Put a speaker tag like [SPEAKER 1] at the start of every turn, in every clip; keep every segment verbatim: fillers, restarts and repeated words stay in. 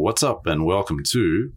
[SPEAKER 1] What's up and welcome to...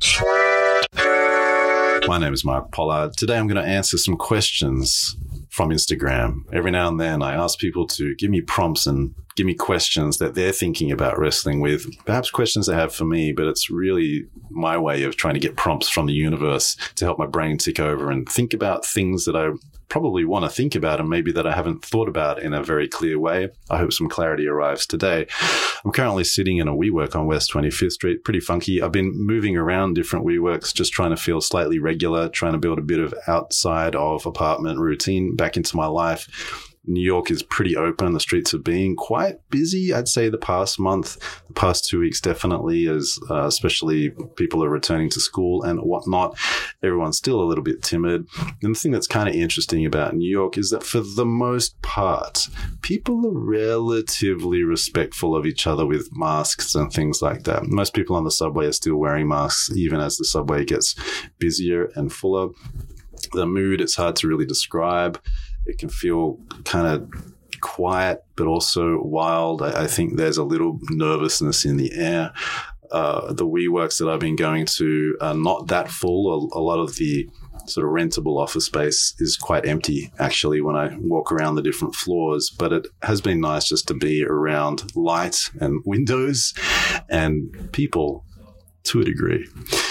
[SPEAKER 1] My name is Mark Pollard. Today I'm going to answer some questions from Instagram. Every now and then I ask people to give me prompts and give me questions that they're thinking about wrestling with, perhaps questions they have for me, but it's really my way of trying to get prompts from the universe to help my brain tick over and think about things that I probably want to think about and maybe that I haven't thought about in a very clear way. I hope some clarity arrives today. I'm currently sitting in a WeWork on West twenty-fifth Street, pretty funky. I've been moving around different WeWorks, just trying to feel slightly regular, trying to build a bit of outside of apartment routine back into my life. New York is pretty open. The streets have been quite busy, I'd say, the past month, the past two weeks definitely, as uh, especially people are returning to school and whatnot. Everyone's still a little bit timid. And the thing that's kind of interesting about New York is that for the most part, people are relatively respectful of each other with masks and things like that. Most people on the subway are still wearing masks, even as the subway gets busier and fuller. The mood, it's hard to really describe. It can feel kind of quiet, but also wild. I, I think there's a little nervousness in the air. Uh, the WeWorks that I've been going to are not that full. A, a lot of the sort of rentable office space is quite empty, actually, when I walk around the different floors. But it has been nice just to be around light and windows and people to a degree.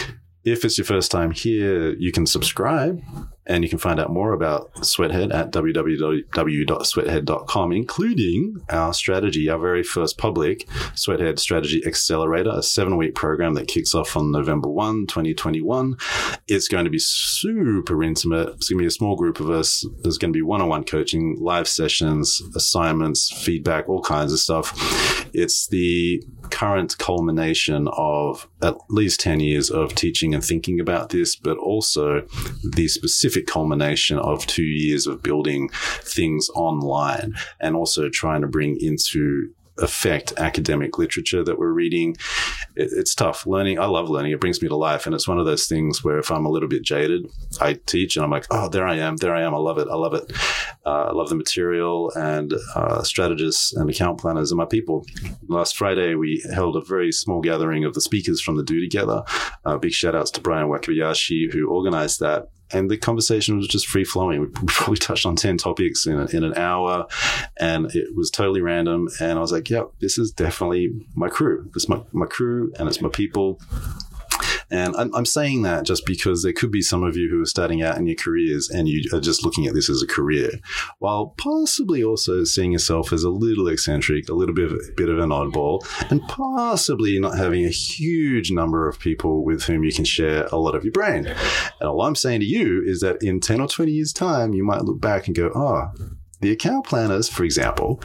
[SPEAKER 1] If it's your first time here, you can subscribe and you can find out more about Sweathead at w w w dot sweathead dot com, including our strategy, our very first public Sweathead Strategy Accelerator, a seven-week program that kicks off on November first, twenty twenty-one. It's going to be super intimate. It's going to be a small group of us. There's going to be one-on-one coaching, live sessions, assignments, feedback, all kinds of stuff. It's the current culmination of at least ten years of teaching and thinking about this, but also the specific culmination of two years of building things online and also trying to bring into effect academic literature that we're reading. It, it's tough learning. I love learning. It brings me to life. And it's one of those things where if I'm a little bit jaded, I teach and I'm like, oh, there I am. There I am. I love it. I love it. Uh, I love the material, and uh, strategists and account planners are my people. Last Friday, we held a very small gathering of the speakers from the Do Together. Uh, big shout outs to Brian Wakabayashi, who organized that. And the conversation was just free flowing. We probably touched on ten topics in, a, in an hour, and it was totally random. And I was like, yep, this is definitely my crew. It's my, my crew and it's my people. And I'm, I'm saying that just because there could be some of you who are starting out in your careers and you are just looking at this as a career, while possibly also seeing yourself as a little eccentric, a little bit of, bit of an oddball, and possibly not having a huge number of people with whom you can share a lot of your brain. And all I'm saying to you is that in ten or twenty years' time, you might look back and go, oh, the account planners, for example,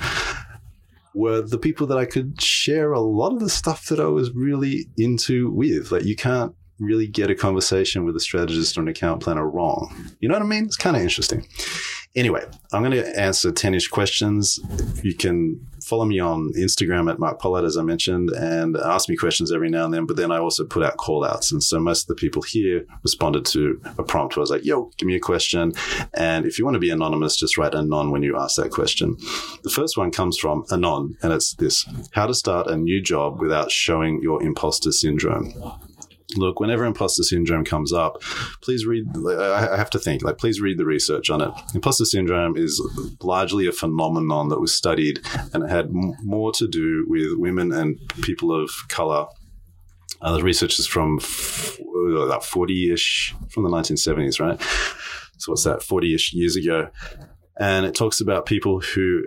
[SPEAKER 1] were the people that I could share a lot of the stuff that I was really into with. Like, you can't really get a conversation with a strategist or an account planner wrong. You know what I mean? It's kind of interesting. Anyway, I'm going to answer ten-ish questions. You can follow me on Instagram at Mark Pollard, as I mentioned, and ask me questions every now and then. But then I also put out call-outs. And so most of the people here responded to a prompt where I was like, yo, give me a question. And if you want to be anonymous, just write anon when you ask that question. The first one comes from Anon, and it's this: how to start a new job without showing your imposter syndrome. Look, whenever imposter syndrome comes up, please read, I have to think, like, please read the research on it. Imposter syndrome is largely a phenomenon that was studied, and it had m- more to do with women and people of color. Uh, the research is from f- about forty-ish, from the nineteen seventies, right? So what's that, forty-ish years ago. And it talks about people who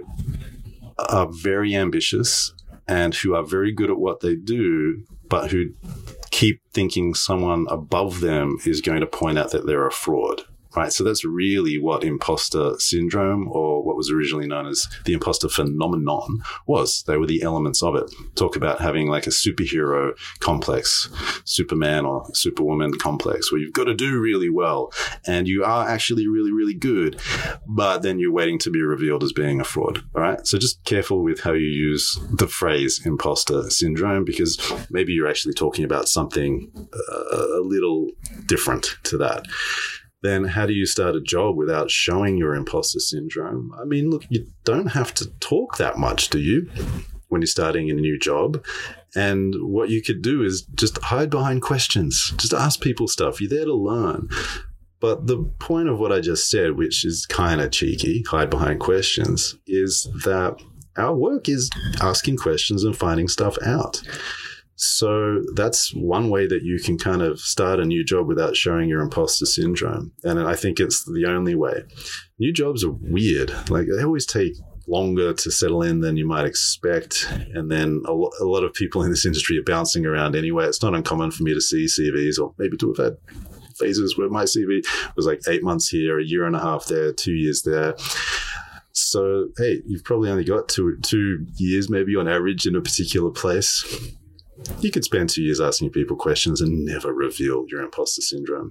[SPEAKER 1] are very ambitious and who are very good at what they do, but who keep thinking someone above them is going to point out that they're a fraud, right? So that's really what imposter syndrome, or what was originally known as the imposter phenomenon, was. They were the elements of it. Talk about having like a superhero complex, Superman or Superwoman complex, where you've got to do really well and you are actually really, really good, but then you're waiting to be revealed as being a fraud, all right? So just careful with how you use the phrase imposter syndrome, because maybe you're actually talking about something uh, a little different to that. Then how do you start a job without showing your imposter syndrome? I mean, look, you don't have to talk that much, do you, when you're starting a new job? And what you could do is just hide behind questions. Just ask people stuff. You're there to learn. But the point of what I just said, which is kind of cheeky, hide behind questions, is that our work is asking questions and finding stuff out. So that's one way that you can kind of start a new job without showing your imposter syndrome. And I think it's the only way. New jobs are weird. Like, they always take longer to settle in than you might expect. And then a, lo- a lot of people in this industry are bouncing around anyway. It's not uncommon for me to see C Vs, or maybe to have had phases where my C V was like eight months here, a year and a half there, two years there. So, hey, you've probably only got two, two years maybe on average in a particular place. You could spend two years asking people questions and never reveal your imposter syndrome.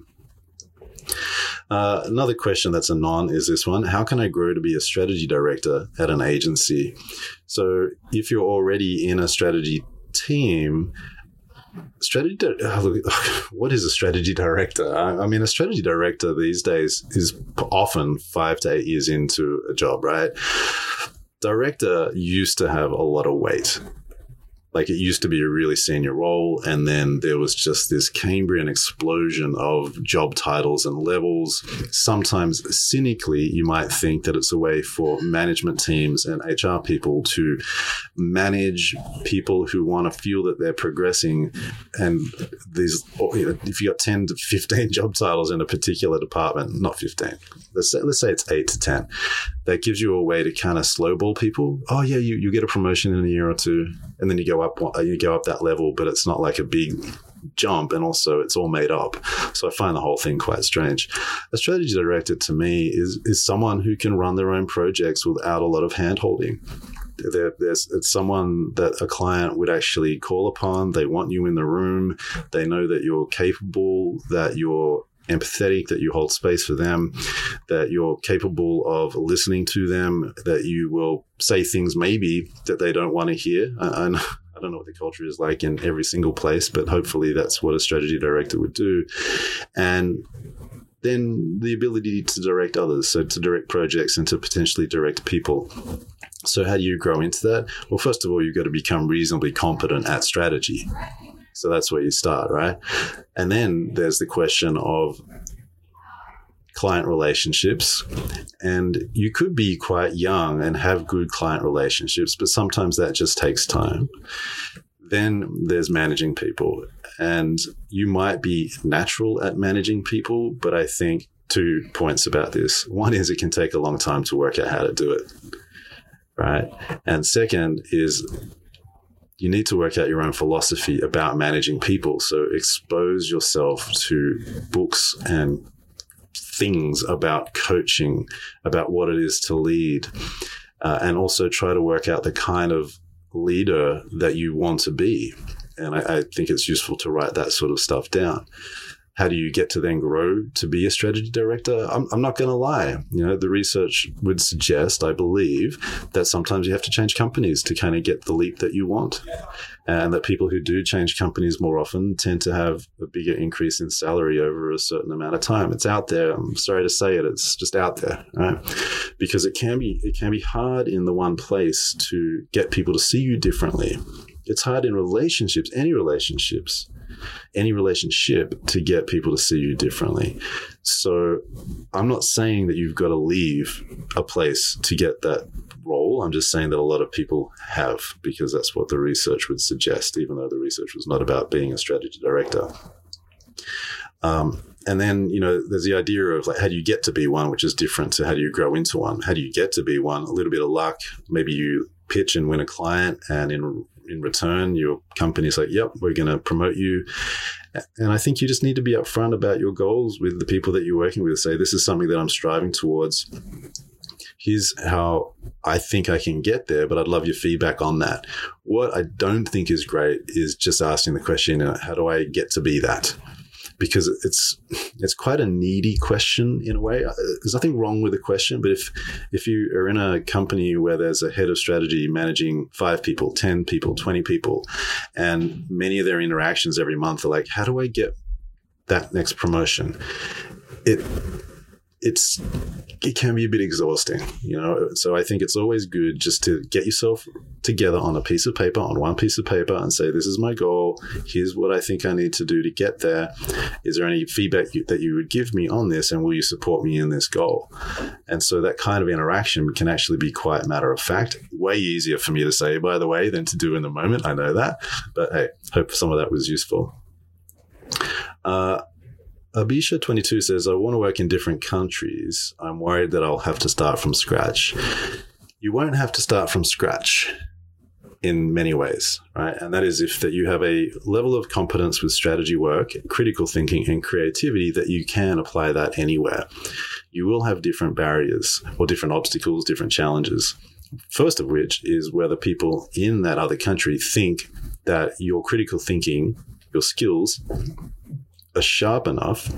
[SPEAKER 1] Uh, another question that's a non is this one. How can I grow to be a strategy director at an agency? So if you're already in a strategy team, strategy, what is a strategy director? I, I mean, a strategy director these days is often five to eight years into a job, right? Director used to have a lot of weight. Like, it used to be a really senior role, and then there was just this Cambrian explosion of job titles and levels. Sometimes cynically, you might think that it's a way for management teams and H R people to manage people who want to feel that they're progressing. And these, you know, if you got ten to fifteen job titles in a particular department, not fifteen, let's say, let's say it's eight to ten, that gives you a way to kind of slowball people. Oh yeah, you, you get a promotion in a year or two, and then you go up you go up that level, but it's not like a big jump, and also it's all made up. So I find the whole thing quite strange. A strategy director to me is is someone who can run their own projects without a lot of hand-holding. There, there's, it's someone that a client would actually call upon. They want you in the room. They know that you're capable, that you're empathetic, that you hold space for them, that you're capable of listening to them, that you will say things maybe that they don't want to hear. I, I, know, I don't know what the culture is like in every single place, but hopefully that's what a strategy director would do. And then the ability to direct others, so to direct projects and to potentially direct people. So how do you grow into that? Well, first of all, you've got to become reasonably competent at strategy. So that's where you start, right? And then there's the question of client relationships. And you could be quite young and have good client relationships, but sometimes that just takes time. Then there's managing people. And you might be natural at managing people, but I think two points about this. One is it can take a long time to work out how to do it, right? And second is you need to work out your own philosophy about managing people. So expose yourself to books and things about coaching, about what it is to lead, uh, and also try to work out the kind of leader that you want to be. And I, I think it's useful to write that sort of stuff down. How do you get to then grow to be a strategy director? I'm, I'm not going to lie. You know, the research would suggest, I believe, that sometimes you have to change companies to kind of get the leap that you want. And that people who do change companies more often tend to have a bigger increase in salary over a certain amount of time. It's out there. I'm sorry to say it. It's just out there, right? Because it can be, it can be hard in the one place to get people to see you differently. It's hard in relationships, any relationships, any relationship, to get people to see you differently. So I'm not saying that you've got to leave a place to get that role. I'm just saying that a lot of people have, because that's what the research would suggest, even though the research was not about being a strategy director. Um, and then, you know, there's the idea of like, how do you get to be one, which is different to how do you grow into one? How do you get to be one? A little bit of luck. Maybe you pitch and win a client, and in in return, your company's like, yep, we're going to promote you. And I think you just need to be upfront about your goals with the people that you're working with. Say, this is something that I'm striving towards. Here's how I think I can get there, but I'd love your feedback on that. What I don't think is great is just asking the question, how do I get to be that? Because it's it's quite a needy question in a way. There's nothing wrong with the question, but if if you are in a company where there's a head of strategy managing five people, ten people, twenty people, and many of their interactions every month are like, how do I get that next promotion? It it's it can be a bit exhausting, you know. So I think it's always good just to get yourself together on a piece of paper, on one piece of paper, and say, this is my goal. Here's what I think I need to do to get there. Is there any feedback you, that you would give me on this, and will you support me in this goal? And so that kind of interaction can actually be quite matter of fact. Way easier for me to say, by the way, than to do in the moment. I know that, but hey, hope some of that was useful. Uh, Abisha twenty-two says, I want to work in different countries. I'm worried that I'll have to start from scratch. You won't have to start from scratch in many ways, right? And that is if that you have a level of competence with strategy work, critical thinking, and creativity that you can apply that anywhere. You will have different barriers or different obstacles, different challenges. First of which is whether people in that other country think that your critical thinking, your skills are sharp enough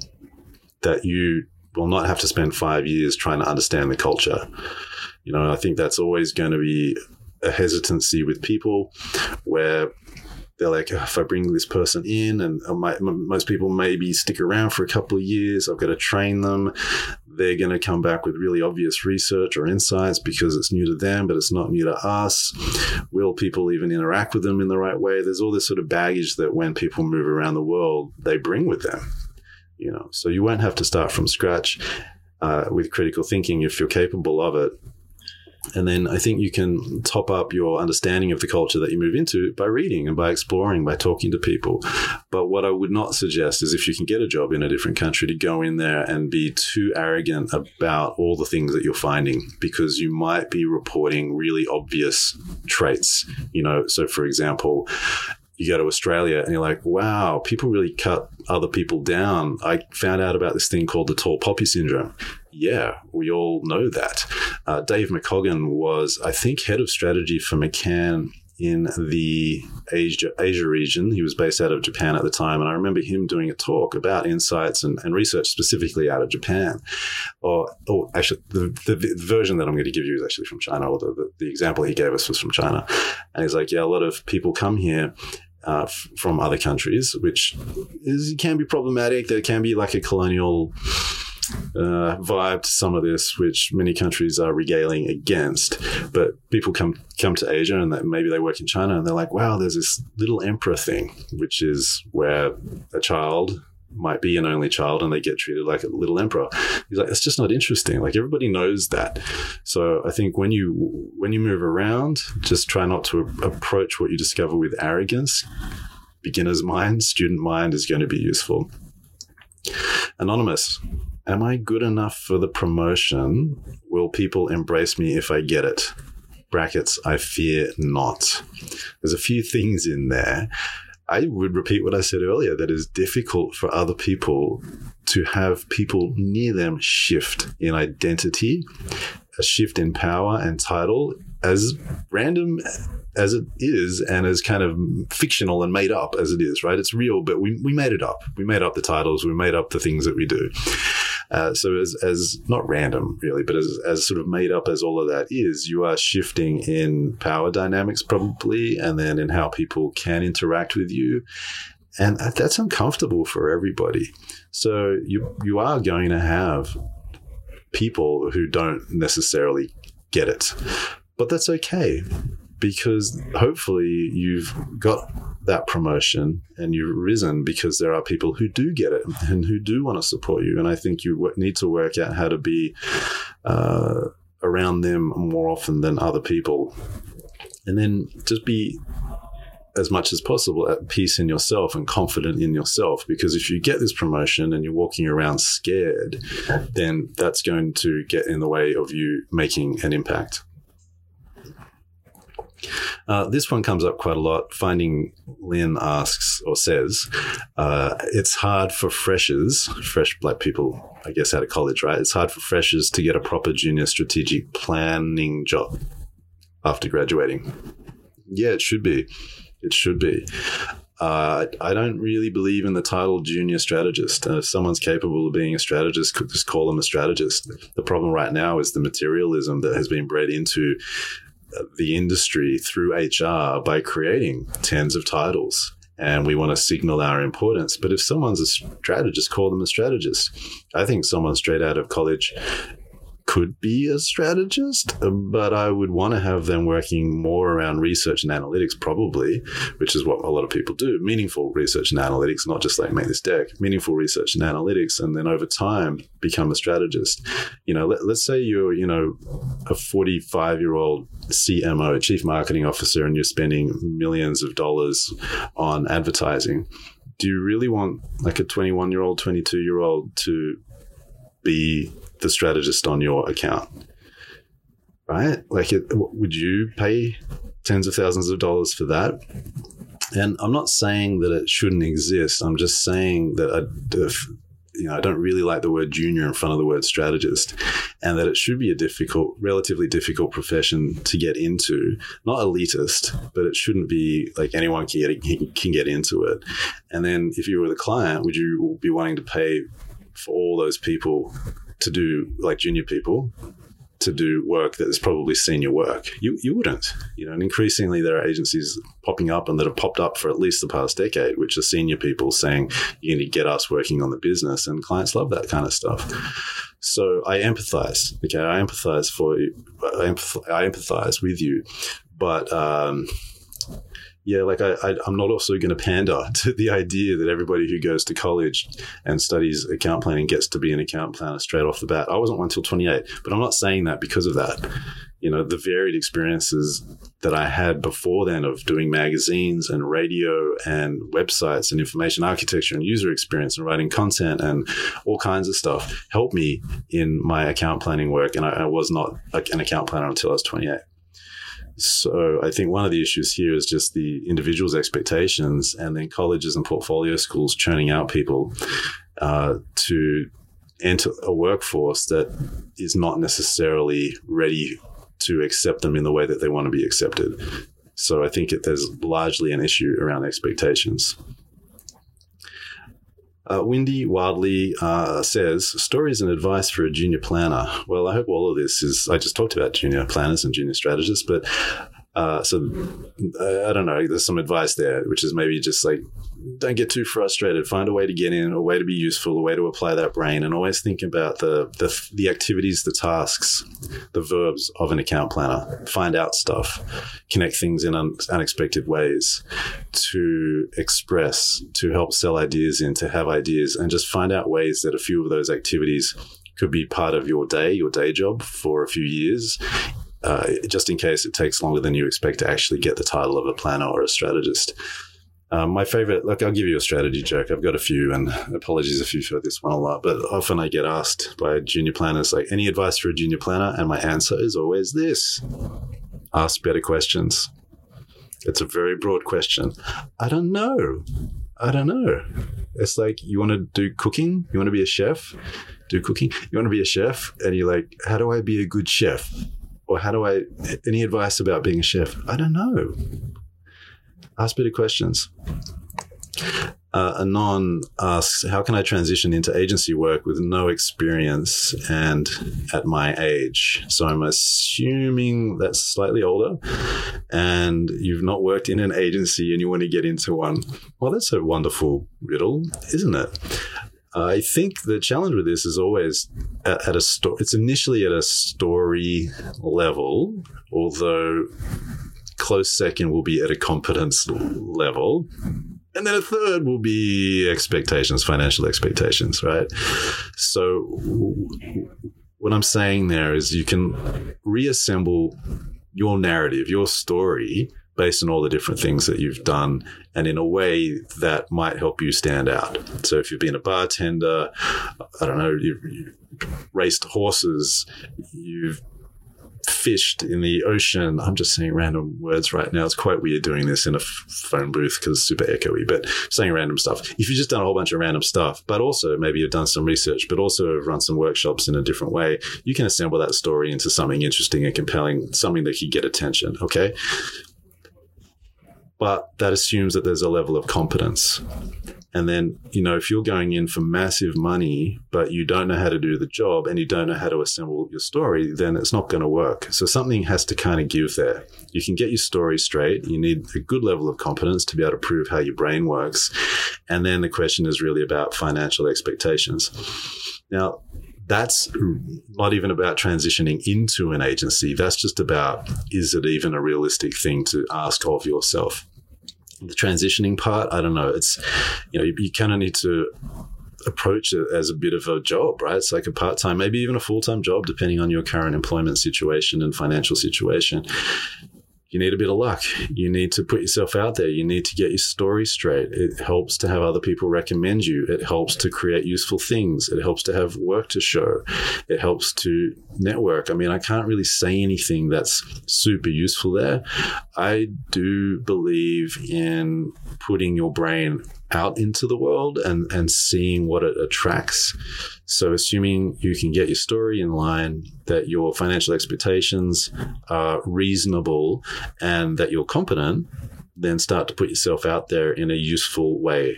[SPEAKER 1] that you will not have to spend five years trying to understand the culture. You know, I think that's always going to be a hesitancy with people where they're like, oh, if I bring this person in, and my, most people maybe stick around for a couple of years, I've got to train them. They're going to come back with really obvious research or insights because it's new to them, but it's not new to us. Will people even interact with them in the right way? There's all this sort of baggage that when people move around the world, they bring with them. You know, so you won't have to start from scratch uh, with critical thinking if you're capable of it. And then I think you can top up your understanding of the culture that you move into by reading and by exploring, by talking to people. But what I would not suggest is if you can get a job in a different country to go in there and be too arrogant about all the things that you're finding, because you might be reporting really obvious traits. You know, so for example, you go to Australia and you're like, wow, people really cut other people down. I found out about this thing called the tall poppy syndrome. Yeah, we all know that. Uh, Dave McCoggan was, I think, head of strategy for McCann in the Asia, Asia region. He was based out of Japan at the time. And I remember him doing a talk about insights and, and research specifically out of Japan. Or, or actually, the, the, the version that I'm going to give you is actually from China, or the, the, the example he gave us was from China. And he's like, yeah, a lot of people come here uh, f- from other countries, which is, can be problematic. There can be like a colonial Uh, vibe to some of this, which many countries are regaling against. But people come come to Asia and that maybe they work in China and they're like, wow, there's this little emperor thing, which is where a child might be an only child and they get treated like a little emperor. He's like, it's just not interesting. Like, everybody knows that. So I think when you when you move around, just try not to approach what you discover with arrogance. Beginner's mind, student mind is going to be useful. Anonymous. Am I good enough for the promotion? Will people embrace me if I get it? Brackets, I fear not. There's a few things in there. I would repeat what I said earlier, that it's difficult for other people to have people near them shift in identity, a shift in power and title, as random as it is and as kind of fictional and made up as it is, right? It's real, but we, we made it up. We made up the titles. We made up the things that we do. Uh, so as, as not random really, but as, as sort of made up as all of that is, you are shifting in power dynamics probably, and then in how people can interact with you. And that's uncomfortable for everybody. So you, you are going to have people who don't necessarily get it, but that's okay, because hopefully you've got that promotion and you've risen because there are people who do get it and who do want to support you. And I think you need to work out how to be uh, around them more often than other people. And then just be as much as possible at peace in yourself and confident in yourself, because if you get this promotion and you're walking around scared, then that's going to get in the way of you making an impact. Uh, this one comes up quite a lot. Finding Lynn asks or says, uh, it's hard for freshers, fresh black people, I guess, out of college, right? It's hard for freshers to get a proper junior strategic planning job after graduating. Yeah, it should be. It should be. Uh, I don't really believe in the title junior strategist. Uh, if someone's capable of being a strategist, just call them a strategist. The problem right now is the materialism that has been bred into the industry through H R by creating tens of titles. and we want to signal our importance. But if someone's a strategist, call them a strategist. I think someone straight out of college could be a strategist, but I would want to have them working more around research and analytics, probably, which is what a lot of people do. Meaningful research and analytics, not just like make this deck, meaningful research and analytics, and then over time become a strategist. You know, let, let's say you're, you know, a forty-five-year-old C M O, Chief Marketing Officer, and you're spending millions of dollars on advertising. Do you really want like a twenty-one-year-old, twenty-two-year-old to be the strategist on your account, right? Like, it, would you pay tens of thousands of dollars for that? And I'm not saying that it shouldn't exist. I'm just saying that I, if, you know, I don't really like the word junior in front of the word strategist, and that it should be a difficult, relatively difficult profession to get into. Not elitist, but it shouldn't be like anyone can get, can get into it. And then if you were the client, would you be wanting to pay for all those people to do, like junior people, to do work that is probably senior work? You you wouldn't. You know, and increasingly there are agencies popping up and that have popped up for at least the past decade, which are senior people saying, you need to get us working on the business, and clients love that kind of stuff. So I empathize. Okay, I empathize for you. I empathize, I empathize with you, but um, yeah, like I, I, I'm not also going to pander to the idea that everybody who goes to college and studies account planning gets to be an account planner straight off the bat. I wasn't one until twenty-eight, but I'm not saying that because of that. You know, the varied experiences that I had before then of doing magazines and radio and websites and information architecture and user experience and writing content and all kinds of stuff helped me in my account planning work. And I, I was not like an account planner until I was twenty-eight. So I think one of the issues here is just the individual's expectations, and then colleges and portfolio schools churning out people uh, to enter a workforce that is not necessarily ready to accept them in the way that they want to be accepted. So I think it, there's largely an issue around expectations. Uh, Windy Wildly uh, says, stories and advice for a junior planner. Well, I hope all of this is, I just talked about junior planners and junior strategists, but uh, so uh, I don't know, there's some advice there, which is maybe just like, don't get too frustrated. Find a way to get in, a way to be useful, a way to apply that brain, and always think about the the, the activities, the tasks, the verbs of an account planner. Find out stuff, connect things in un- unexpected ways, to express, to help sell ideas in, to have ideas, and just find out ways that a few of those activities could be part of your day, your day job for a few years, uh, just in case it takes longer than you expect to actually get the title of a planner or a strategist. Um, my favorite, look, I'll give you a strategy joke. I've got a few, and apologies if you've heard this one a lot, but often I get asked by junior planners, like, any advice for a junior planner? And my answer is always this: ask better questions. It's a very broad question. I don't know. I don't know. It's like, you want to do cooking? You want to be a chef? Do cooking? You want to be a chef? And you're like, how do I be a good chef? Or how do I, any advice about being a chef? I don't know. Ask better questions. Uh, Anon asks, how can I transition into agency work with no experience and at my age? So I'm assuming that's slightly older and you've not worked in an agency and you want to get into one. Well, that's a wonderful riddle, isn't it? I think the challenge with this is always at, at a story. It's initially at a story level, although close second will be at a competence level. And then a third will be expectations, financial expectations, right? So what I'm saying there is you can reassemble your narrative, your story, based on all the different things that you've done, and in a way that might help you stand out. So if you've been a bartender, I don't know, you've, you've raced horses, you've fished in the ocean. I'm just saying random words right now. It's quite weird doing this in a f- phone booth because it's super echoey, but saying random stuff. If you've just done a whole bunch of random stuff, but also maybe you've done some research, but also run some workshops in a different way, you can assemble that story into something interesting and compelling, something that can get attention, okay? But that assumes that there's a level of competence. And then, you know, if you're going in for massive money, but you don't know how to do the job and you don't know how to assemble your story, then it's not going to work. So something has to kind of give there. You can get your story straight. You need a good level of competence to be able to prove how your brain works. And then the question is really about financial expectations. Now, that's not even about transitioning into an agency. That's just about, is it even a realistic thing to ask of yourself? The transitioning part, I don't know. It's, you know, you, you kind of need to approach it as a bit of a job, right? It's like a part-time, maybe even a full-time job, depending on your current employment situation and financial situation. You need a bit of luck. You need to put yourself out there. You need to get your story straight. It helps to have other people recommend you. It helps to create useful things. It helps to have work to show. It helps to network. I mean, I can't really say anything that's super useful there. I do believe in putting your brain out into the world and, and seeing what it attracts. So assuming you can get your story in line, that your financial expectations are reasonable and that you're competent, then start to put yourself out there in a useful way.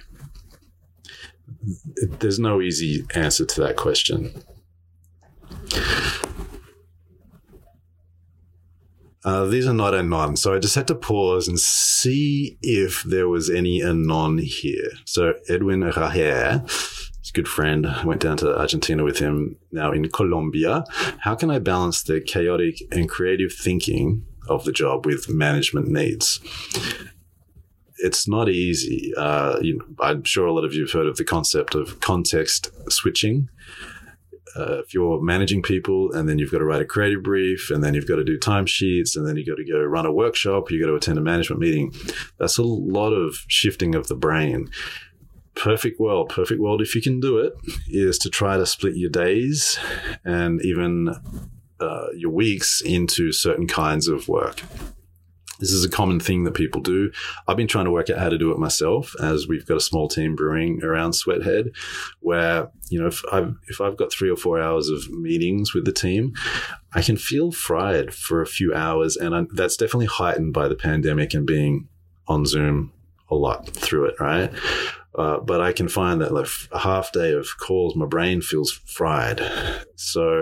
[SPEAKER 1] There's no easy answer to that question. Uh, these are not anon, so I just had to pause and see if there was any anon here. So Edwin Raher, he's a good friend. I went down to Argentina with him, now in Colombia. How can I balance the chaotic and creative thinking of the job with management needs? It's not easy. Uh, you know, I'm sure a lot of you have heard of the concept of context switching. Uh, if you're managing people and then you've got to write a creative brief and then you've got to do timesheets and then you've got to go run a workshop, you've got to attend a management meeting, that's a lot of shifting of the brain. Perfect world, perfect world, if you can do it, is to try to split your days and even uh, your weeks into certain kinds of work. This is a common thing that people do. I've been trying to work out how to do it myself, as we've got a small team brewing around Sweathead, where, you know, if I've, if I've got three or four hours of meetings with the team, I can feel fried for a few hours. And I'm, that's definitely heightened by the pandemic and being on Zoom a lot through it, right? Uh, but I can find that like a half day of calls, my brain feels fried. So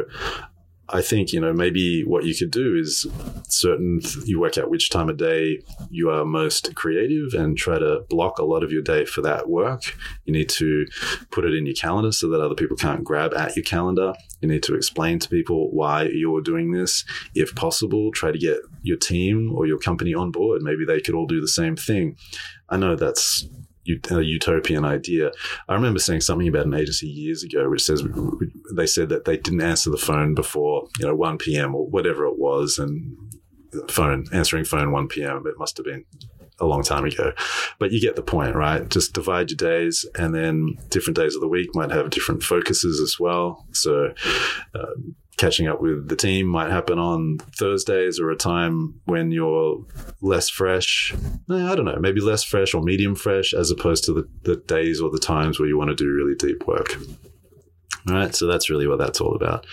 [SPEAKER 1] I think, you know, maybe what you could do is certain, you work out which time of day you are most creative and try to block a lot of your day for that work. You need to put it in your calendar so that other people can't grab at your calendar. You need to explain to people why you're doing this. If possible, try to get your team or your company on board. Maybe they could all do the same thing. I know that's a utopian idea. I remember saying something about an agency years ago, which says they said that they didn't answer the phone before, you know, one p.m. or whatever it was, and phone answering phone one p.m. It must have been a long time ago, but you get the point, right? Just divide your days, and then different days of the week might have different focuses as well. So, uh, catching up with the team might happen on Thursdays or a time when you're less fresh. I don't know, maybe less fresh or medium fresh, as opposed to the, the days or the times where you want to do really deep work. All right, so that's really what that's all about.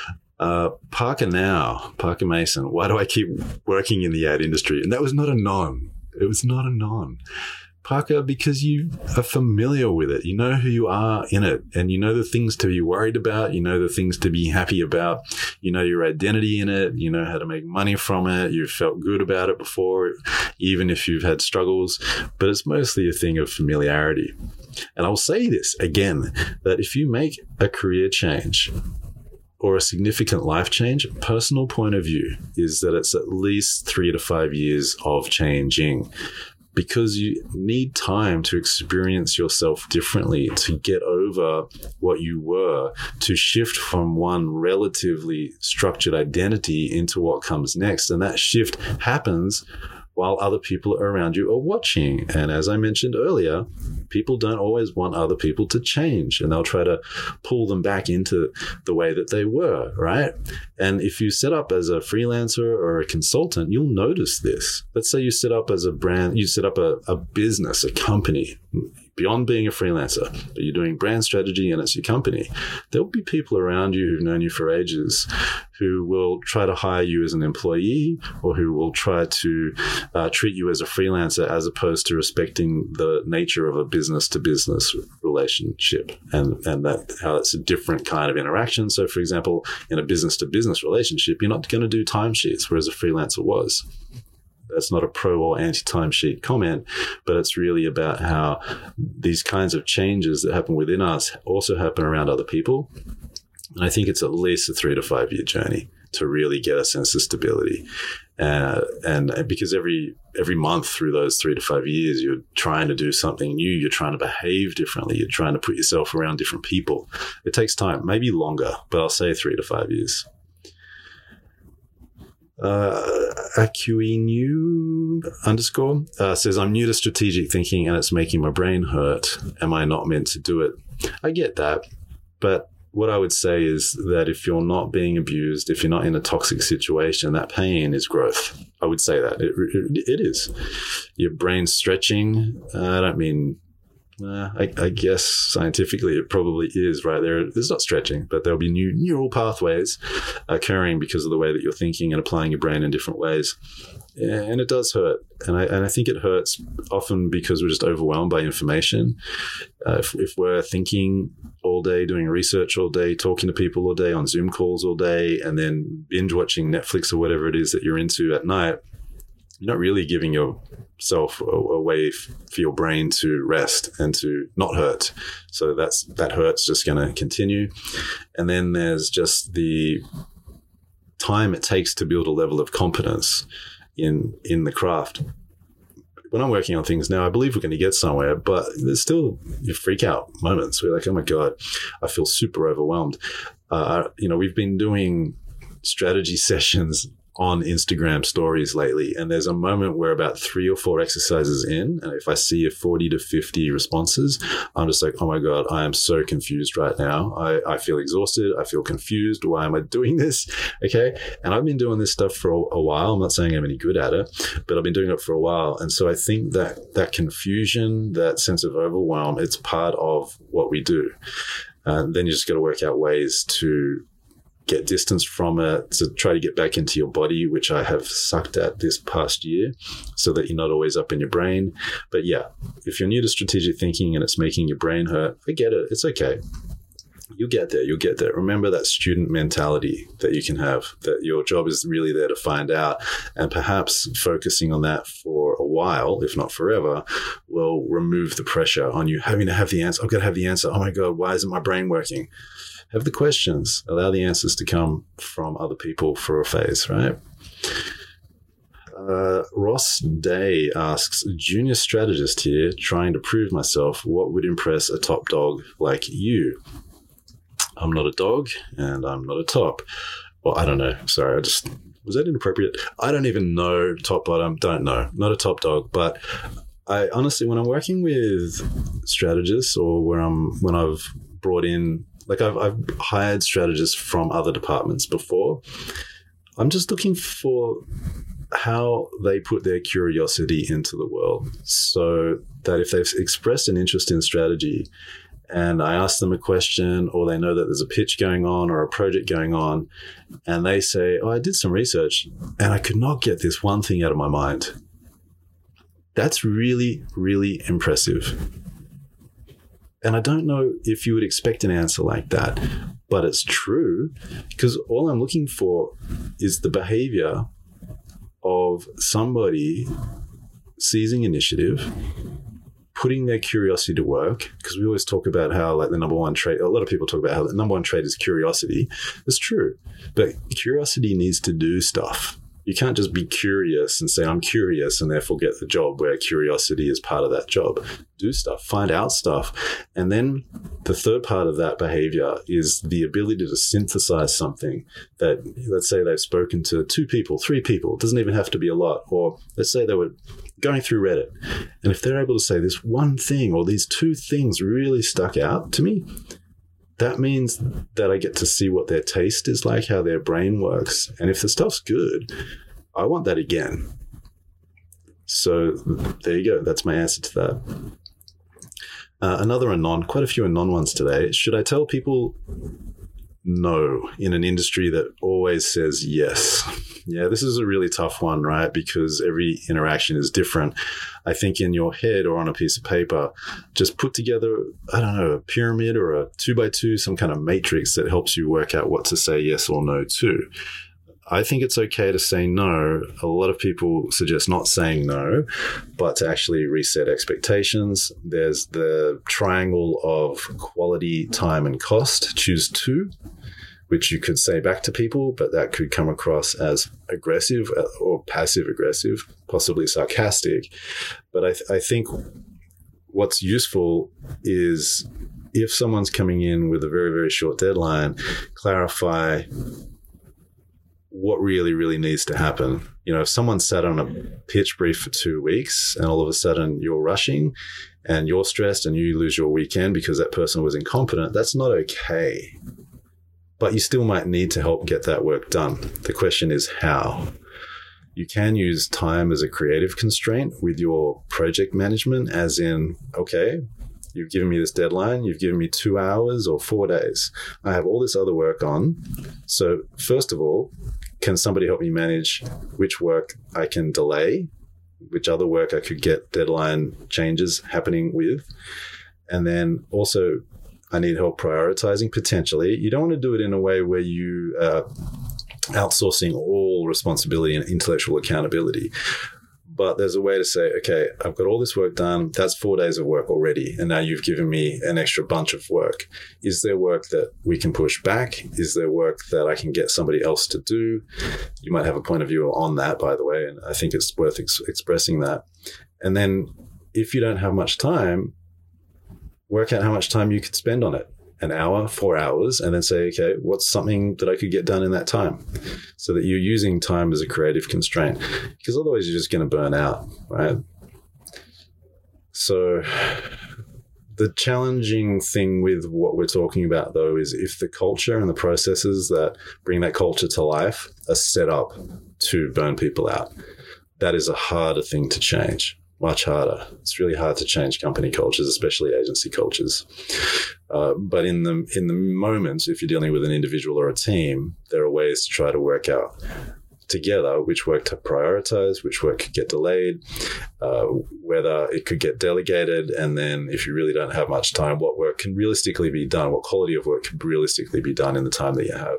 [SPEAKER 1] Uh, Parker now, Parker Mason, why do I keep working in the ad industry? And that was not a non. It was not a non. Parker, because you are familiar with it. You know who you are in it, and you know the things to be worried about. You know the things to be happy about. You know your identity in it. You know how to make money from it. You've felt good about it before, even if you've had struggles. But it's mostly a thing of familiarity. And I'll say this again, that if you make a career change or a significant life change, personal point of view is that it's at least three to five years of changing. Because you need time to experience yourself differently, to get over what you were, to shift from one relatively structured identity into what comes next. And that shift happens while other people around you are watching. And as I mentioned earlier, people don't always want other people to change, and they'll try to pull them back into the way that they were, right? And if you set up as a freelancer or a consultant, you'll notice this. Let's say you set up as a brand, you set up a, a business, a company, beyond being a freelancer, but you're doing brand strategy and it's your company, there'll be people around you who've known you for ages who will try to hire you as an employee, or who will try to uh, treat you as a freelancer, as opposed to respecting the nature of a business to business relationship, and, and that how it's a different kind of interaction. So for example, in a business to business relationship, you're not going to do timesheets, whereas a freelancer was. That's not a pro or anti-timesheet comment, but it's really about how these kinds of changes that happen within us also happen around other people. And I think it's at least a three to five year journey to really get a sense of stability. Uh, and because every every month through those three to five years, you're trying to do something new. You're trying to behave differently. You're trying to put yourself around different people. It takes time, maybe longer, but I'll say three to five years. Uh, Aquinu underscore uh, says, I'm new to strategic thinking and it's making my brain hurt. Am I not meant to do it? I get that. But what I would say is that if you're not being abused, if you're not in a toxic situation, that pain is growth. I would say that. It, it, it is. Your brain's stretching. Uh, I don't mean... Uh, I, I guess scientifically it probably is right there. It's not stretching, but there'll be new neural pathways occurring because of the way that you're thinking and applying your brain in different ways. And it does hurt. And I, and I think it hurts often because we're just overwhelmed by information. Uh, if, if we're thinking all day, doing research all day, talking to people all day, on Zoom calls all day, and then binge watching Netflix or whatever it is that you're into at night, you're not really giving yourself a, a way f- for your brain to rest and to not hurt. So that's that hurt's just going to continue. And then there's just the time it takes to build a level of competence in in the craft. When I'm working on things now, I believe we're going to get somewhere, but there's still your freak out moments. We're like, oh my God, I feel super overwhelmed. Uh, you know, we've been doing strategy sessions on Instagram stories lately, and there's a moment where about three or four exercises in, and if I see a forty to fifty responses, I'm just like, oh my God, I am so confused right now. I, I feel exhausted. I feel confused. Why am I doing this? Okay. And I've been doing this stuff for a, a while. I'm not saying I'm any good at it, but I've been doing it for a while. And so I think that that confusion, that sense of overwhelm, it's part of what we do. And then you just got to work out ways to get distance from it, to try to get back into your body, which I have sucked at this past year, so that you're not always up in your brain. But yeah, if you're new to strategic thinking and it's making your brain hurt, I get it. It's okay. You'll get there. You'll get there. Remember that student mentality that you can have, that your job is really there to find out, and perhaps focusing on that for a while, if not forever, will remove the pressure on you having to have the answer. I've got to have the answer. Oh my God, why isn't my brain working? Have the questions, allow the answers to come from other people for a phase, right? Uh, Ross Day asks, junior strategist here, trying to prove myself. What would impress a top dog like you? I'm not a dog and I'm not a top. Well, I don't know. Sorry, I just, was that inappropriate? I don't even know top bottom. Don't know. Not a top dog, but I honestly, when I'm working with strategists, or where I'm, when I've brought in, like I've, I've hired strategists from other departments before, I'm just looking for how they put their curiosity into the world, so that if they've expressed an interest in strategy and I ask them a question, or they know that there's a pitch going on or a project going on, and they say, oh, I did some research and I could not get this one thing out of my mind. That's really, really impressive. And I don't know if you would expect an answer like that, but it's true, because all I'm looking for is the behavior of somebody seizing initiative, putting their curiosity to work, because we always talk about how, like, the number one trait, a lot of people talk about how the number one trait is curiosity. It's true, but curiosity needs to do stuff. You can't just be curious and say, I'm curious, and therefore get the job, where curiosity is part of that job. Do stuff, find out stuff. And then the third part of that behavior is the ability to synthesize something that, let's say they've spoken to two people, three people, it doesn't even have to be a lot. Or let's say they were going through Reddit, and if they're able to say this one thing or these two things really stuck out to me, that means that I get to see what their taste is like, how their brain works. And if the stuff's good, I want that again. So there you go. That's my answer to that. Uh, another anon, quite a few anon ones today. Should I tell people no in an industry that always says yes? Yeah, this is a really tough one, right? Because every interaction is different. I think in your head or on a piece of paper, just put together, I don't know, a pyramid or a two by two, some kind of matrix that helps you work out what to say yes or no to. I think it's okay to say no. A lot of people suggest not saying no, but to actually reset expectations. There's the triangle of quality, time, and cost. Choose two, which you could say back to people, but that could come across as aggressive or passive aggressive, possibly sarcastic. But I, th- I think what's useful is if someone's coming in with a very, very short deadline, clarify what really, really needs to happen. You know, if someone sat on a pitch brief for two weeks and all of a sudden you're rushing and you're stressed and you lose your weekend because that person was incompetent, that's not okay. But you still might need to help get that work done. The question is how. You can use time as a creative constraint with your project management, as in, okay, you've given me this deadline, you've given me two hours or four days. I have all this other work on. So first of all, can somebody help me manage which work I can delay, which other work I could get deadline changes happening with? And then also, I need help prioritizing potentially. You don't want to do it in a way where you are outsourcing all responsibility and intellectual accountability. But there's a way to say, okay, I've got all this work done. That's four days of work already. And now you've given me an extra bunch of work. Is there work that we can push back? Is there work that I can get somebody else to do? You might have a point of view on that, by the way. And I think it's worth ex- expressing that. And then if you don't have much time, work out how much time you could spend on it. An hour, four hours, and then say, okay, what's something that I could get done in that time? So that you're using time as a creative constraint, because otherwise you're just going to burn out, right? So the challenging thing with what we're talking about, though, is if the culture and the processes that bring that culture to life are set up to burn people out, that is a harder thing to change. Much harder. It's really hard to change company cultures, especially agency cultures. Uh, but in the in the moments, if you're dealing with an individual or a team, there are ways to try to work out together which work to prioritize, which work could get delayed, uh, whether it could get delegated, and then if you really don't have much time, what work can realistically be done, what quality of work can realistically be done in the time that you have.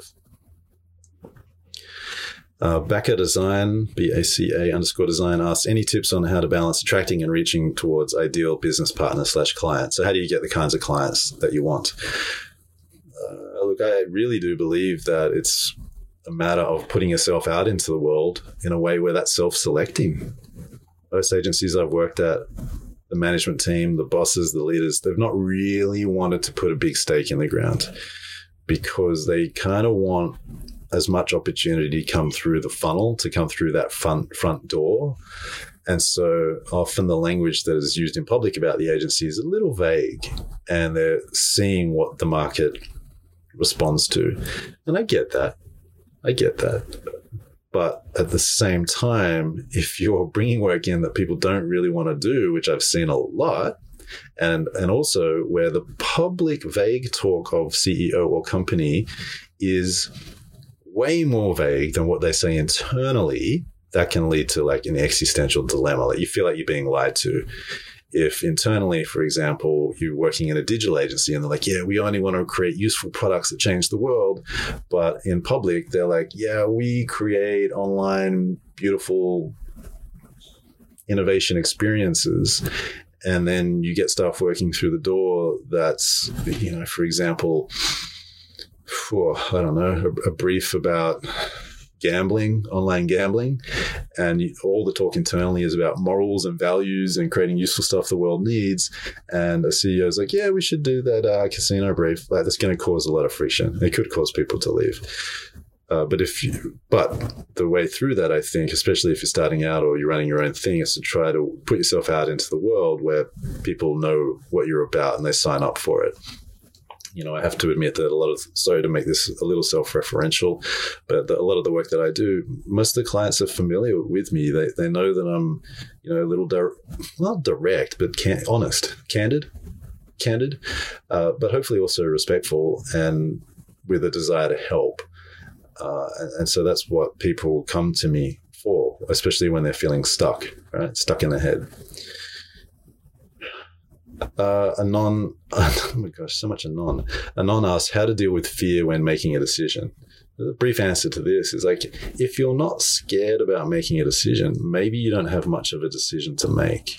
[SPEAKER 1] Uh, Baca Design, B A C A underscore design, asks, any tips on how to balance attracting and reaching towards ideal business partner slash client? So how do you get the kinds of clients that you want? Uh, look, I really do believe that it's a matter of putting yourself out into the world in a way where that's self-selecting. Most agencies I've worked at, the management team, the bosses, the leaders, they've not really wanted to put a big stake in the ground because they kind of want as much opportunity to come through the funnel, to come through that front, front door. And so often the language that is used in public about the agency is a little vague, and they're seeing what the market responds to. And I get that. I get that. But at the same time, if you're bringing work in that people don't really want to do, which I've seen a lot, and, and also where the public vague talk of C E O or company is way more vague than what they say internally, that can lead to like an existential dilemma. Like you feel like you're being lied to. If internally, for example, you're working in a digital agency and they're like, yeah, we only want to create useful products that change the world. But in public, they're like, yeah, we create online, beautiful innovation experiences. And then you get stuff working through the door that's, you know, for example, for, I don't know, a, a brief about gambling, online gambling, and all the talk internally is about morals and values and creating useful stuff the world needs. And a C E O is like, yeah, we should do that uh, casino brief. Like, that's going to cause a lot of friction. It could cause people to leave. Uh, but if you, but the way through that, I think, especially if you're starting out or you're running your own thing, is to try to put yourself out into the world where people know what you're about and they sign up for it. You know, I have to admit that a lot of, sorry to make this a little self-referential, but the, a lot of the work that I do, most of the clients are familiar with me. They they know that I'm, you know, a little, di- not direct, but can, honest, candid. candid, uh, but hopefully also respectful and with a desire to help. Uh, and, and so that's what people come to me for, especially when they're feeling stuck, right? Stuck in the head. Uh, Anon, oh my gosh, so much Anon. Anon asks how to deal with fear when making a decision. The brief answer to this is like, if you're not scared about making a decision, maybe you don't have much of a decision to make.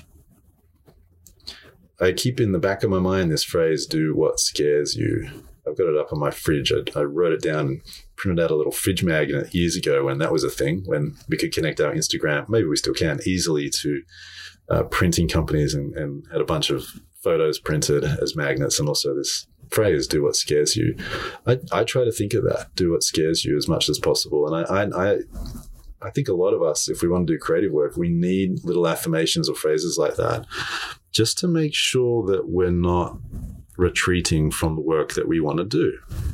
[SPEAKER 1] I keep in the back of my mind this phrase, do what scares you. I've got it up on my fridge. I, I wrote it down and printed out a little fridge magnet years ago when that was a thing, when we could connect our Instagram, maybe we still can, easily to uh, printing companies, and, and had a bunch of photos printed as magnets, and also this phrase, do what scares you. I, I try to think of that, do what scares you, as much as possible. And I, I, I, I think a lot of us, if we want to do creative work, we need little affirmations or phrases like that just to make sure that we're not retreating from the work that we want to do.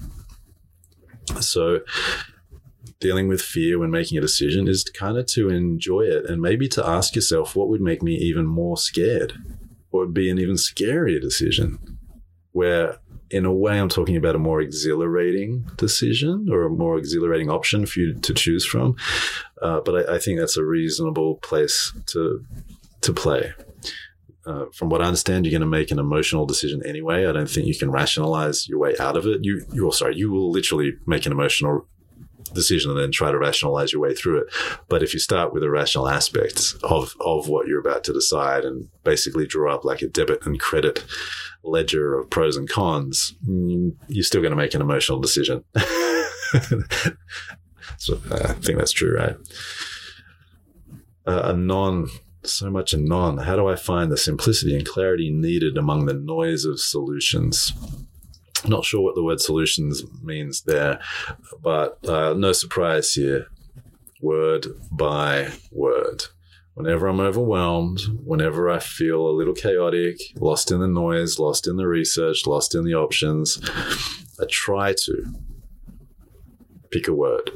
[SPEAKER 1] So dealing with fear when making a decision is kind of to enjoy it, and maybe to ask yourself, what would make me even more scared? What would be an even scarier decision? Where in a way I'm talking about a more exhilarating decision or a more exhilarating option for you to choose from. Uh, but I, I think that's a reasonable place to to play. Uh, from what I understand, you're going to make an emotional decision anyway. I don't think you can rationalize your way out of it. You, you, sorry, you will literally make an emotional decision and then try to rationalize your way through it. But if you start with the rational aspects of, of what you're about to decide and basically draw up like a debit and credit ledger of pros and cons, you're still going to make an emotional decision. So uh, I think that's true, right? Uh, a non... So much a non. How do I find the simplicity and clarity needed among the noise of solutions? Not sure what the word solutions means there, but uh, no surprise here. Word by word. Whenever I'm overwhelmed, whenever I feel a little chaotic, lost in the noise, lost in the research, lost in the options, I try to pick a word.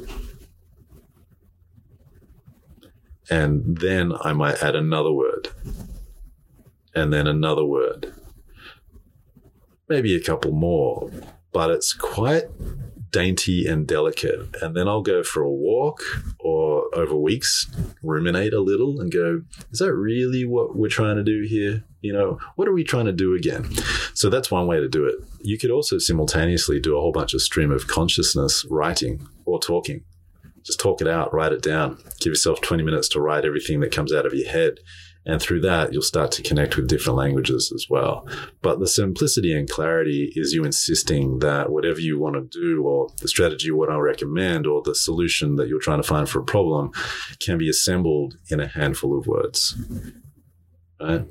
[SPEAKER 1] And then I might add another word, and then another word, maybe a couple more, but it's quite dainty and delicate. And then I'll go for a walk or over weeks, ruminate a little and go, is that really what we're trying to do here? You know, what are we trying to do again? So that's one way to do it. You could also simultaneously do a whole bunch of stream of consciousness writing or talking. Just talk it out, write it down. Give yourself twenty minutes to write everything that comes out of your head. And through that, you'll start to connect with different languages as well. But the simplicity and clarity is you insisting that whatever you want to do, or the strategy you want to recommend, or the solution that you're trying to find for a problem can be assembled in a handful of words. Right?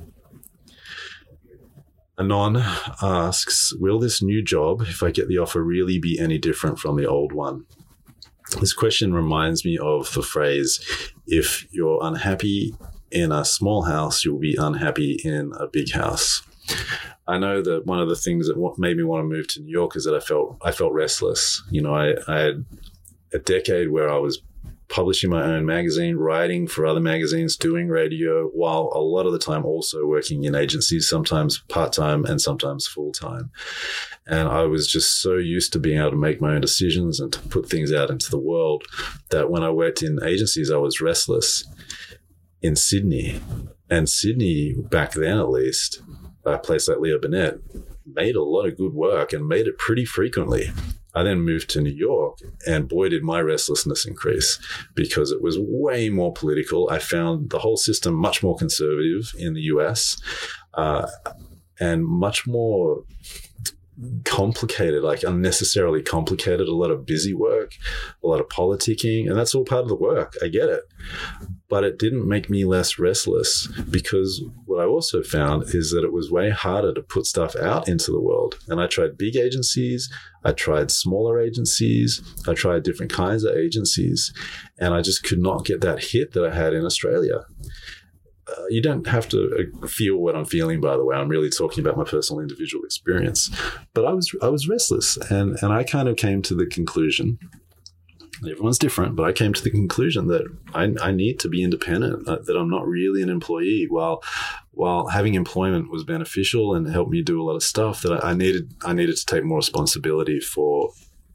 [SPEAKER 1] Anon asks, will this new job, if I get the offer, really be any different from the old one? This question reminds me of the phrase, if you're unhappy in a small house, you'll be unhappy in a big house. I know that one of the things that made me want to move to New York is that I felt I felt restless. You know, I, I had a decade where I was publishing my own magazine, writing for other magazines, doing radio, while a lot of the time also working in agencies, sometimes part-time and sometimes full-time. And I was just so used to being able to make my own decisions and to put things out into the world that when I worked in agencies, I was restless. In Sydney, and Sydney back then at least, a place like Leo Burnett made a lot of good work and made it pretty frequently. I then moved to New York, and boy, did my restlessness increase because it was way more political. I found the whole system much more conservative in the U S uh, and much more complicated, like unnecessarily complicated, a lot of busy work, a lot of politicking, and that's all part of the work. I get it. But it didn't make me less restless, because what I also found is that it was way harder to put stuff out into the world. And I tried big agencies, I tried smaller agencies, I tried different kinds of agencies, and I just could not get that hit that I had in Australia. Uh, you don't have to feel what I'm feeling, by the way. I'm really talking about my personal individual experience. But I was I was restless, and, and I kind of came to the conclusion Everyone's different, but I came to the conclusion that I, I need to be independent, uh, that I'm not really an employee. While while having employment was beneficial and helped me do a lot of stuff, that I, I needed I needed to take more responsibility for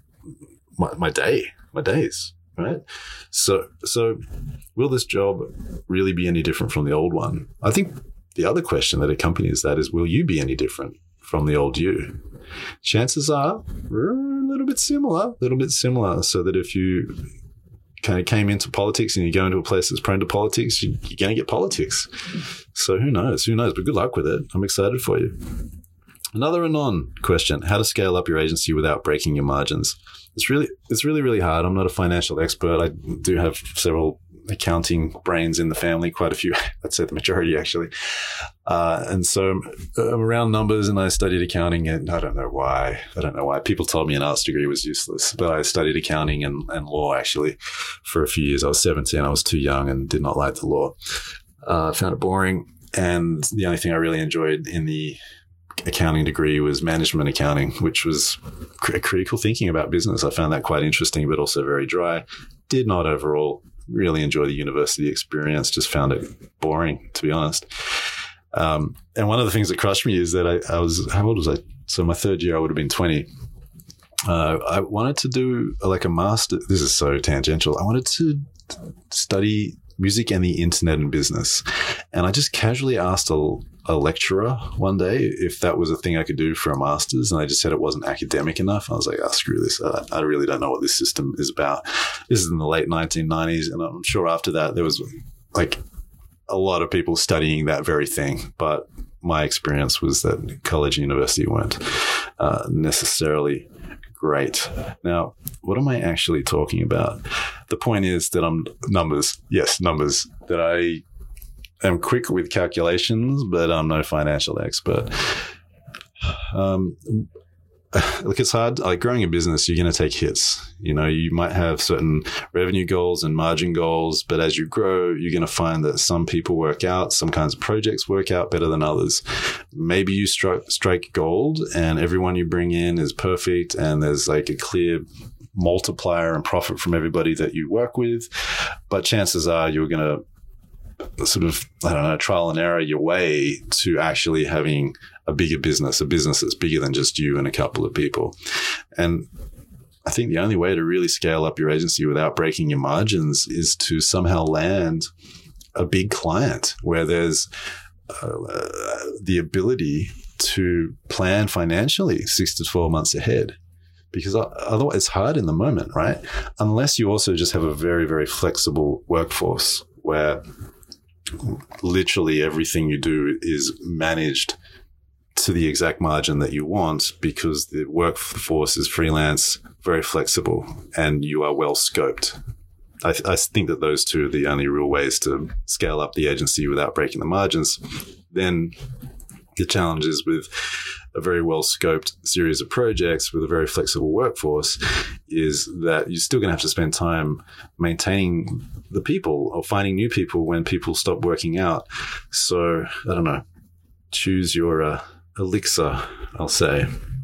[SPEAKER 1] my, my day, my days, right? So so will this job really be any different from the old one? I think the other question that accompanies that is, will you be any different from the old you? Chances are we're a little bit similar, a little bit similar, so that if you kind of came into politics and you go into a place that's prone to politics, you, you're going to get politics. So who knows? Who knows? But good luck with it. I'm excited for you. Another Anon question: how to scale up your agency without breaking your margins. It's really, it's really, really hard. I'm not a financial expert. I do have several accounting brains in the family, quite a few, I'd say the majority actually. Uh, and so I'm around numbers and I studied accounting, and I don't know why. I don't know why. People told me an arts degree was useless, but I studied accounting and, and law actually for a few years. I was seventeen. I was too young and did not like the law. I uh, found it boring. And the only thing I really enjoyed in the accounting degree was management accounting, which was cr- critical thinking about business. I found that quite interesting, but also very dry. Did not overall really enjoy the university experience, just found it boring, to be honest. Um, and one of the things that crushed me is that I, I was, how old was I? So my third year, I would have been twenty. Uh, I wanted to do like a master. This is so tangential. I wanted to study music and the internet and business. And I just casually asked a, a lecturer one day if that was a thing I could do for a master's. And they just said it wasn't academic enough. I was like, oh, screw this. I, I really don't know what this system is about. This is in the late nineteen nineties. And I'm sure after that, there was like a lot of people studying that very thing. But my experience was that college and university weren't uh, necessarily great. Now, what am I actually talking about? The point is that I'm numbers. Yes, numbers. That I am quick with calculations, but I'm no financial expert. Um, look, it's hard. Like growing a business, you're going to take hits. You know, you might have certain revenue goals and margin goals, but as you grow, you're going to find that some people work out, some kinds of projects work out better than others. Maybe you strike, strike gold and everyone you bring in is perfect and there's like a clear multiplier and profit from everybody that you work with. But chances are you're going to sort of, I don't know, trial and error your way to actually having a bigger business, a business that's bigger than just you and a couple of people. And I think the only way to really scale up your agency without breaking your margins is to somehow land a big client where there's uh, the ability to plan financially six to twelve months ahead. Because otherwise it's hard in the moment, right? Unless you also just have a very, very flexible workforce where literally everything you do is managed to the exact margin that you want because the workforce is freelance, very flexible, and you are well scoped. I, th- I think that those two are the only real ways to scale up the agency without breaking the margins. Then the challenge is with a very well scoped series of projects with a very flexible workforce is that you're still going to have to spend time maintaining the people or finding new people when people stop working out. So I don't know, choose your uh, elixir, I'll say.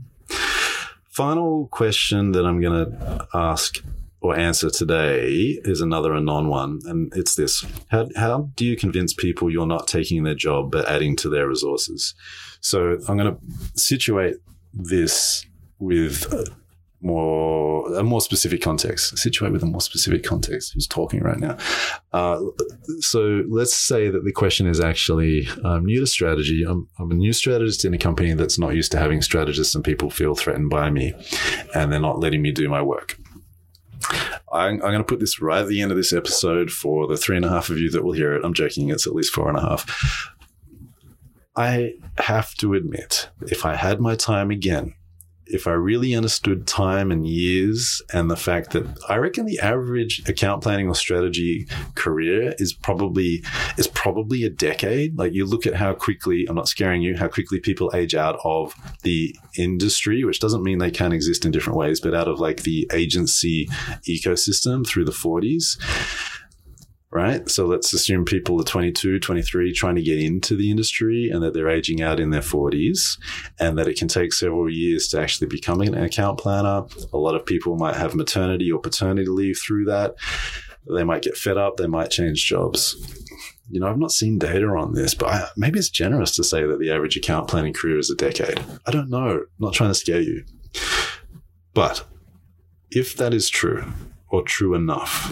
[SPEAKER 1] Final question that I'm going to ask or answer today is another Anon one, and it's this. How, how do you convince people you're not taking their job but adding to their resources? So I'm going to situate this with a more, a more specific context. Situate with a more specific context. Who's talking right now? Uh, so let's say that the question is actually, I'm new to strategy. I'm, I'm a new strategist in a company that's not used to having strategists, and people feel threatened by me and they're not letting me do my work. I'm, I'm going to put this right at the end of this episode for the three and a half of you that will hear it. I'm joking. It's at least four and a half. I have to admit, if I had my time again, if I really understood time and years and the fact that I reckon the average account planning or strategy career is probably is probably a decade. Like you look at how quickly, I'm not scaring you, how quickly people age out of the industry, which doesn't mean they can't exist in different ways, but out of like the agency ecosystem through the forties. right? So let's assume people are twenty-two, twenty-three trying to get into the industry and that they're aging out in their forties and that it can take several years to actually become an account planner. A lot of people might have maternity or paternity leave through that. They might get fed up. They might change jobs. You know, I've not seen data on this, but I, maybe it's generous to say that the average account planning career is a decade. I don't know. I'm not trying to scare you. But if that is true or true enough,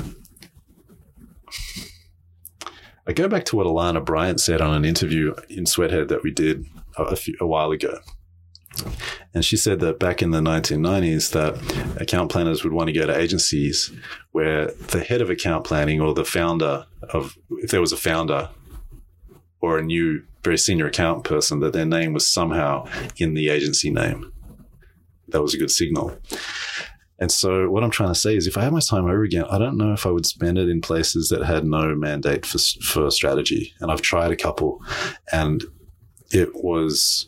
[SPEAKER 1] I go back to what Alana Bryant said on an interview in Sweathead that we did a, few, a while ago. And she said that back in the nineteen nineties that account planners would want to go to agencies where the head of account planning or the founder of, if there was a founder or a new very senior account person, that their name was somehow in the agency name. That was a good signal. And so what I'm trying to say is if I had my time over again, I don't know if I would spend it in places that had no mandate for, for strategy. And I've tried a couple and it was...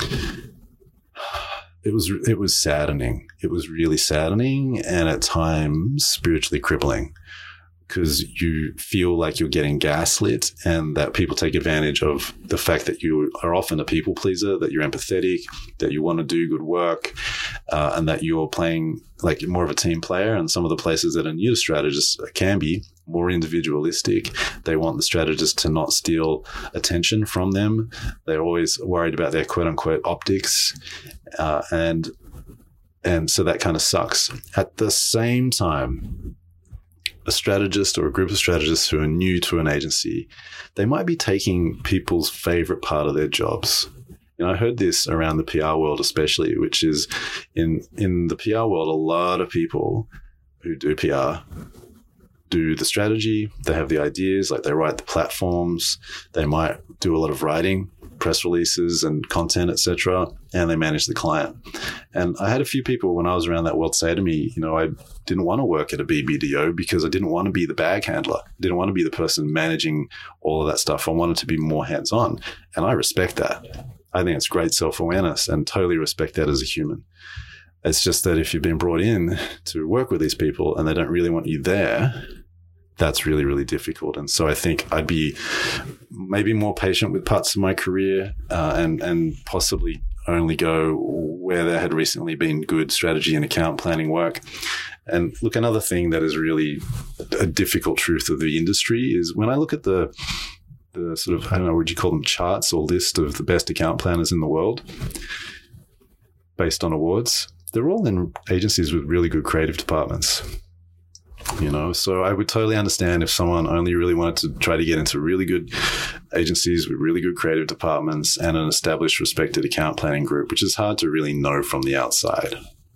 [SPEAKER 1] It was it was saddening. It was really saddening and at times spiritually crippling because you feel like you're getting gaslit and that people take advantage of the fact that you are often a people pleaser, that you're empathetic, that you want to do good work, uh, and that you're playing like more of a team player. And some of the places that are new to strategists can be more individualistic. They want the strategist to not steal attention from them. They're always worried about their quote unquote optics. Uh, and, and so that kind of sucks. At the same time, a strategist or a group of strategists who are new to an agency, they might be taking people's favorite part of their jobs. You know, I heard this around the P R world, especially, which is in, in the P R world, a lot of people who do P R do the strategy, they have the ideas, like they write the platforms, they might do a lot of writing, press releases and content, et cetera, and they manage the client. And I had a few people when I was around that world say to me, you know, I didn't want to work at a B B D O because I didn't want to be the bag handler. I didn't want to be the person managing all of that stuff. I wanted to be more hands-on. And I respect that. I think it's great self-awareness and totally respect that as a human. It's just that if you've been brought in to work with these people and they don't really want you there, that's really, really difficult. And so I think I'd be maybe more patient with parts of my career uh, and, and possibly only go where there had recently been good strategy and account planning work. And look, another thing that is really a difficult truth of the industry is when I look at the the sort of, I don't know, would you call them charts or list of the best account planners in the world based on awards, they're all in agencies with really good creative departments. You know, so I would totally understand if someone only really wanted to try to get into really good agencies with really good creative departments and an established, respected account planning group, which is hard to really know from the outside.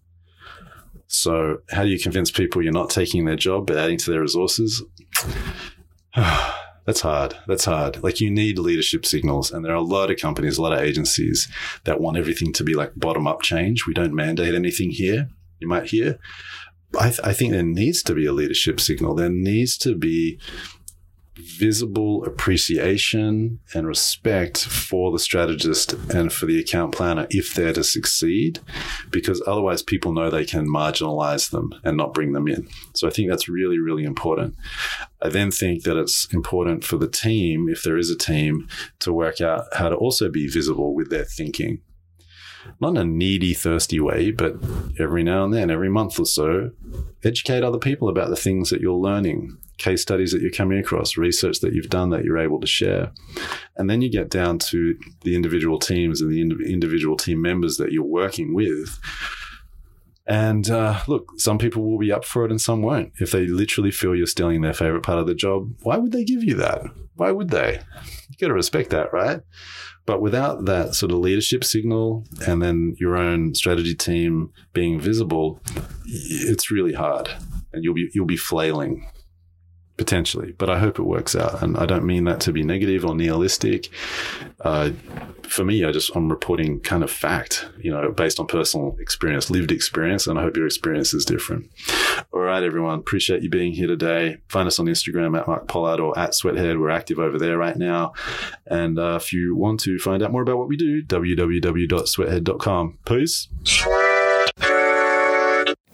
[SPEAKER 1] So how do you convince people you're not taking their job but adding to their resources? That's hard. That's hard. Like you need leadership signals. And there are a lot of companies, a lot of agencies that want everything to be like bottom up change. We don't mandate anything here. You might hear. I, th- I think there needs to be a leadership signal. There needs to be visible appreciation and respect for the strategist and for the account planner if they're to succeed, because otherwise people know they can marginalize them and not bring them in. So I think that's really, really important. I then think that it's important for the team, if there is a team, to work out how to also be visible with their thinking. Not in a needy, thirsty way, but every now and then, every month or so, educate other people about the things that you're learning, case studies that you're coming across, research that you've done that you're able to share. And then you get down to the individual teams and the ind- individual team members that you're working with. And uh, look, some people will be up for it and some won't. If they literally feel you're stealing their favorite part of the job, why would they give you that? Why would they? You got to respect that, right? But without that sort of leadership signal and then your own strategy team being visible, it's really hard and you'll be you'll be flailing potentially. But I hope it works out. And I don't mean that to be negative or nihilistic. Uh, for me, I just I'm reporting kind of fact, you know, based on personal experience, lived experience, and I hope your experience is different. All right, everyone. Appreciate you being here today. Find us on Instagram at Mark Pollard or at Sweathead. We're active over there right now. And uh, if you want to find out more about what we do, w w w dot sweathead dot com. Peace.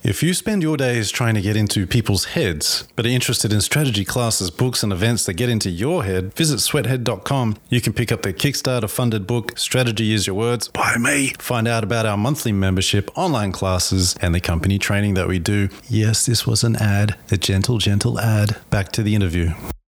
[SPEAKER 1] If you spend your days trying to get into people's heads, but are interested in strategy classes, books, and events that get into your head, visit sweathead dot com. You can pick up the Kickstarter-funded book, Strategy Is Your Words, by me. Find out about our monthly membership, online classes, and the company training that we do. Yes, this was an ad, a gentle, gentle ad. Back to the interview.